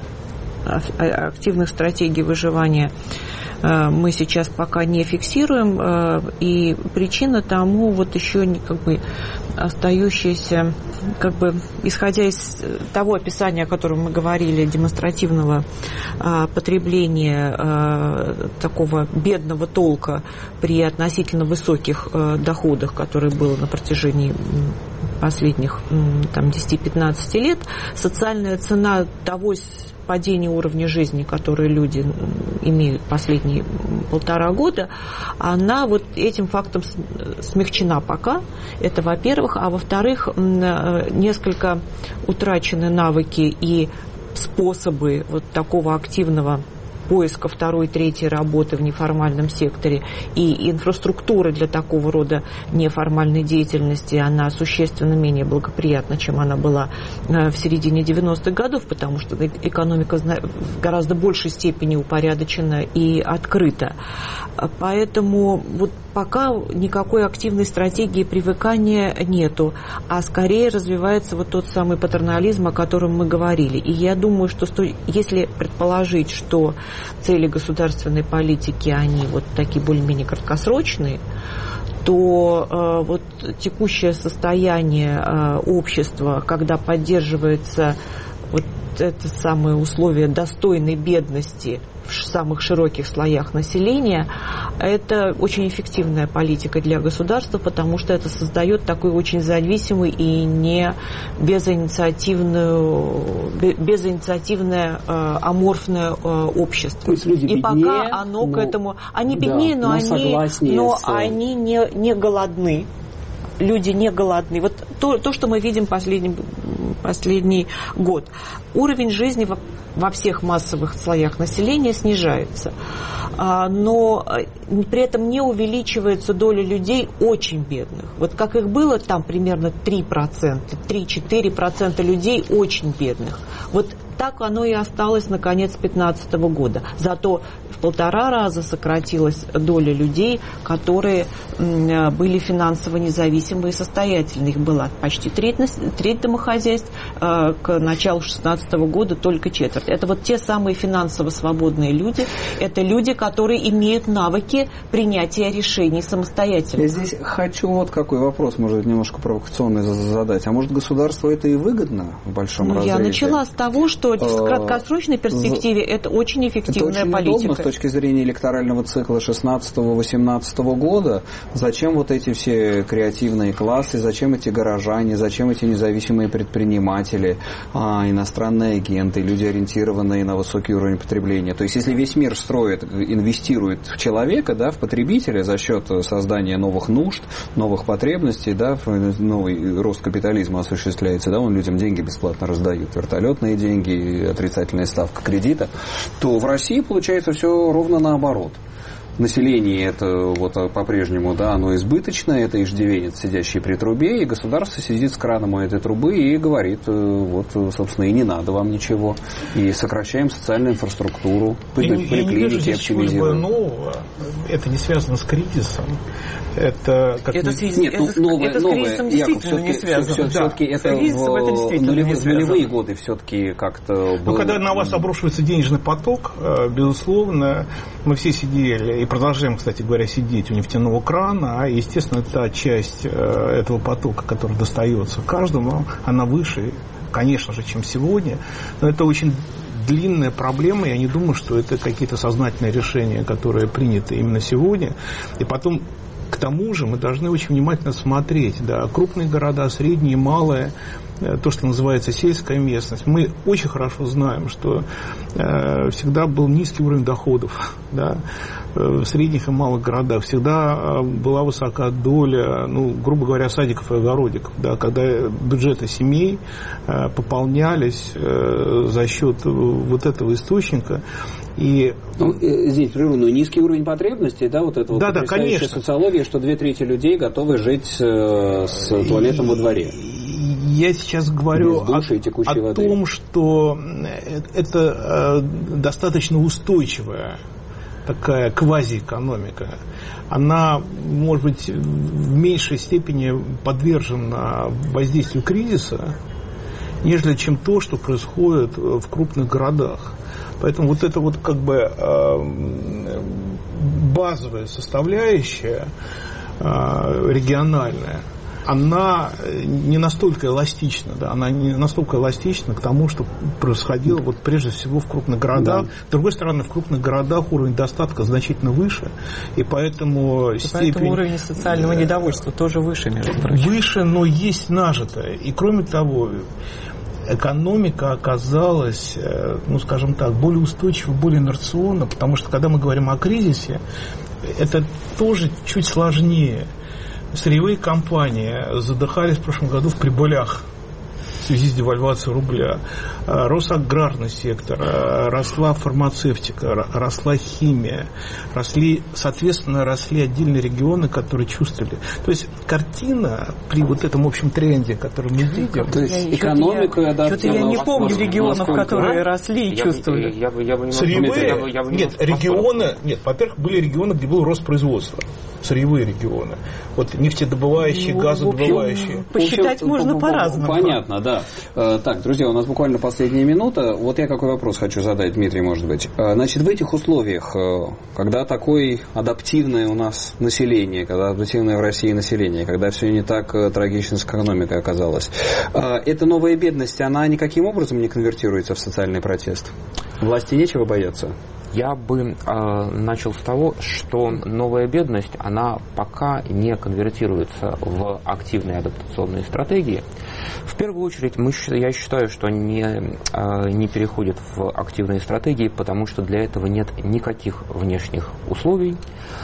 выживания мы сейчас пока не фиксируем, и причина тому вот еще остающаяся, исходя из того описания, о котором мы говорили, демонстративного потребления такого бедного толка при относительно высоких доходах, которые было на протяжении последних 10-15 лет, социальная цена того падения уровня жизни, которые люди имеют последние 1,5 года, она вот этим фактом смягчена пока. Это во-первых. А во-вторых, несколько утрачены навыки и способы вот такого активного поиска 2-й, 3-й работы в неформальном секторе, и инфраструктура для такого рода неформальной деятельности, она существенно менее благоприятна, чем она была в середине 90-х годов, потому что экономика в гораздо большей степени упорядочена и открыта. Поэтому вот пока никакой активной стратегии привыкания нету, а скорее развивается вот тот самый патернализм, о котором мы говорили. И я думаю, что если предположить, что цели государственной политики, они вот такие более-менее краткосрочные, то вот текущее состояние общества, когда поддерживается вот это самое условие достойной бедности в самых широких слоях населения, это очень эффективная политика для государства, потому что это создает такое очень зависимое и не безинициативное аморфное общество. То есть люди и беднее, пока оно к этому... Они беднее, но они не голодны. Люди не голодны. Вот то, что мы видим последний год. Уровень жизни во всех массовых слоях населения снижается. Но при этом не увеличивается доля людей очень бедных. Вот как их было там примерно 3-4% людей очень бедных. Вот так оно и осталось на конец 2015 года. Зато в 1,5 раза сократилась доля людей, которые были финансово независимы и состоятельны. Их была почти треть домохозяйств, к началу 2016 года только четверть. Это вот те самые финансово свободные люди, это люди, которые имеют навыки принятия решений самостоятельно. Я здесь хочу вот какой вопрос, может, немножко провокационный задать. А может, государству это и выгодно в большом разрезе? Я начала с того, что в краткосрочной перспективе это очень эффективная это очень политика. удобно с точки зрения электорального цикла 16-18 года. Зачем вот эти все креативные классы, зачем эти горожане, зачем эти независимые предприниматели, иностранные агенты, люди, ориентированные на высокий уровень потребления. То есть, если весь мир инвестирует в человека, в потребителя за счет создания новых нужд, новых потребностей, новый рост капитализма осуществляется, он людям деньги бесплатно раздают, вертолетные деньги, отрицательная ставка кредита, то в России получается все ровно наоборот. Население это вот по-прежнему, оно избыточное, это иждивенец, сидящий при трубе, и государство сидит с краном у этой трубы и говорит, собственно, и не надо вам ничего, и сокращаем социальную инфраструктуру, поликлиники оптимизируем. Это не связано с кризисом. Это как это с кризисом действительно не связано. Все-таки это в нулевые годы все-таки как-то было. Когда на вас обрушивается денежный поток, безусловно, мы все сидели и продолжаем, кстати говоря, сидеть у нефтяного крана, естественно, та часть этого потока, которая достается каждому, она выше, конечно же, чем сегодня, но это очень длинная проблема, я не думаю, что это какие-то сознательные решения, которые приняты именно сегодня, и потом К тому же мы должны очень внимательно смотреть, да, крупные города, средние, малые, то, что называется сельская местность. Мы очень хорошо знаем, что всегда был низкий уровень доходов, да, в средних и малых городах. Всегда была высока доля, грубо говоря, садиков и огородиков, да, когда бюджеты семей пополнялись за счет вот этого источника. И... Здесь низкий уровень потребностей, да, вот это да, конечно. Социология, что 2/3 людей готовы жить с туалетом во дворе. Я сейчас говорю о том, что это достаточно устойчивая такая квазиэкономика. Она, может быть, в меньшей степени подвержена воздействию кризиса, нежели чем то, что происходит в крупных городах. Поэтому вот это вот как бы базовая составляющая региональная, она не настолько эластична, да, она не настолько эластична к тому, что происходило вот прежде всего в крупных городах. Да. С другой стороны, в крупных городах уровень достатка значительно выше, и поэтому степень... уровень социального недовольства тоже выше, между прочим. Выше, но есть нажитое. И кроме того, экономика оказалась, скажем так, более устойчива, более инерционна, потому что, когда мы говорим о кризисе, это тоже чуть сложнее. Сырьевые компании задыхались в прошлом году в прибылях в связи с девальвацией рубля. Рос аграрный сектор, росла фармацевтика, росла химия, соответственно, росли отдельные регионы, которые чувствовали. То есть картина при вот этом общем тренде, который мы видим... То есть экономика... Что-то я не помню регионов, которые росли и чувствовали. Сырьевые? Нет, регионы... Нет, во-первых, были регионы, где был рост производства. Сырьевые регионы. Вот нефтедобывающие, газодобывающие. Посчитать можно по-разному. Понятно, да. Так, друзья, у нас буквально последняя минута. Вот я какой вопрос хочу задать, Дмитрий, может быть. Значит, в этих условиях, когда такое адаптивное у нас население, когда адаптивное в России население, когда все не так трагично с экономикой оказалось, эта новая бедность, она никаким образом не конвертируется в социальный протест? Власти нечего бояться? Я бы начал с того, что новая бедность, она пока не конвертируется в активные адаптационные стратегии. В первую очередь, я считаю, что они не переходят в активные стратегии, потому что для этого нет никаких внешних условий.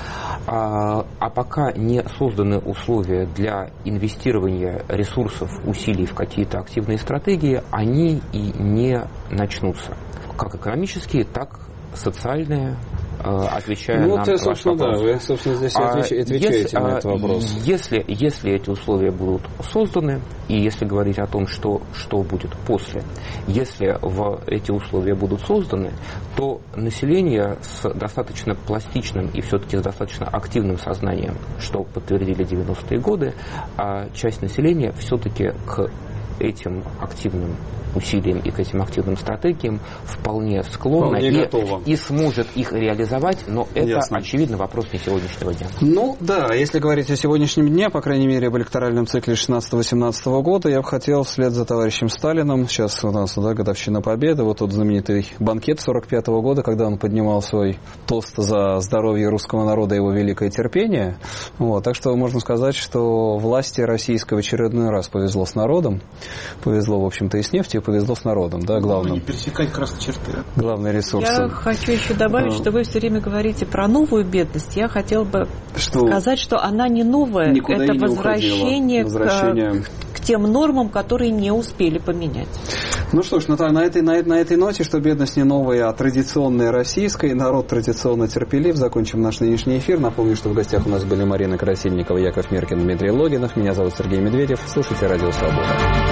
А пока не созданы условия для инвестирования ресурсов, усилий в какие-то активные стратегии, они и не начнутся. Как экономические, так социальные, отвечая на ваш вопрос. Да, вы, собственно, здесь отвечаете на этот вопрос. Если эти условия будут созданы, и если говорить о том, что будет после, если эти условия будут созданы, то население с достаточно пластичным и все-таки с достаточно активным сознанием, что подтвердили 90-е годы, часть населения все-таки к этим активным усилиям и к этим активным стратегиям вполне склонна и сможет их реализовать, но это, ясно, очевидно, вопрос не сегодняшнего дня. Да, если говорить о сегодняшнем дне, по крайней мере, об электоральном цикле 16-18 года, я бы хотел вслед за товарищем Сталиным, сейчас у нас годовщина Победы, вот тот знаменитый банкет 45 года, когда он поднимал свой тост за здоровье русского народа и его великое терпение. Так что можно сказать, что власти российской в очередной раз повезло с народом, повезло, в общем-то, и с нефтью, повезло с народом, да, главным. Не пересекать красные черты. Главный ресурс. Я хочу еще добавить, что вы все время говорите про новую бедность. Я хотела бы сказать, что она не новая. Никуда это не возвращение к тем нормам, которые не успели поменять. Ну что ж, на этой ноте, что бедность не новая, а традиционная российская, и народ традиционно терпелив, закончим наш нынешний эфир. Напомню, что в гостях у нас были Марина Красильникова, Яков Меркин, Дмитрий Логинов. Меня зовут Сергей Медведев. Слушайте Радио Свобода.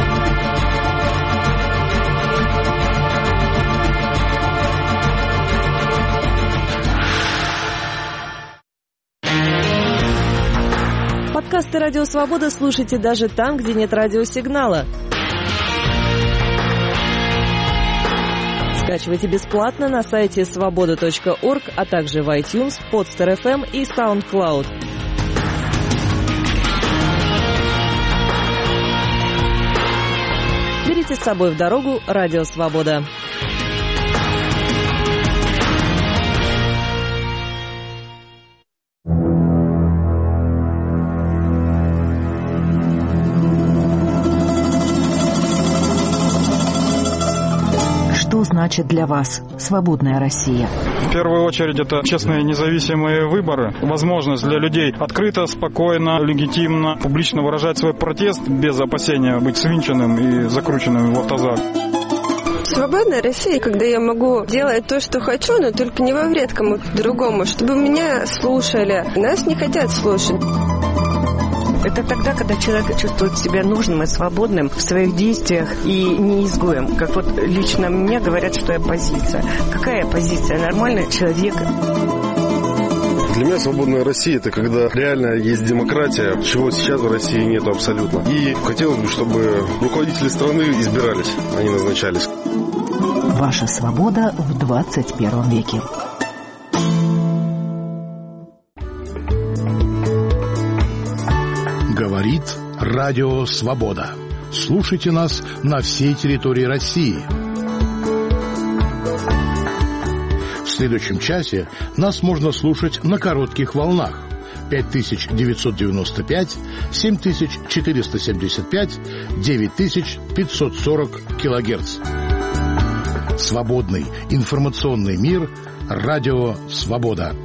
Подкасты «Радио Свобода» слушайте даже там, где нет радиосигнала. Скачивайте бесплатно на сайте svoboda.org, а также в iTunes, Podster.fm и SoundCloud. Берите с собой в дорогу «Радио Свобода». значит для вас свободная Россия? В первую очередь это честные независимые выборы, возможность для людей открыто, спокойно, легитимно, публично выражать свой протест без опасения быть свинченным и закрученным в автозак. Свободная Россия, когда я могу делать то, что хочу, но только не во вред кому-то другому, чтобы меня слушали. Нас не хотят слушать. Это тогда, когда человек чувствует себя нужным и свободным в своих действиях и не изгоем. Как вот лично мне говорят, что я оппозиция. Какая оппозиция? Нормальный человек. Для меня свободная Россия – это когда реально есть демократия, чего сейчас в России нет абсолютно. И хотелось бы, чтобы руководители страны избирались, а не назначались. Ваша свобода в 21 веке. Говорит Радио Свобода. Слушайте нас на всей территории России. В следующем часе нас можно слушать на коротких волнах 5995, 7475, 9540 килогерц. Свободный информационный мир. Радио Свобода.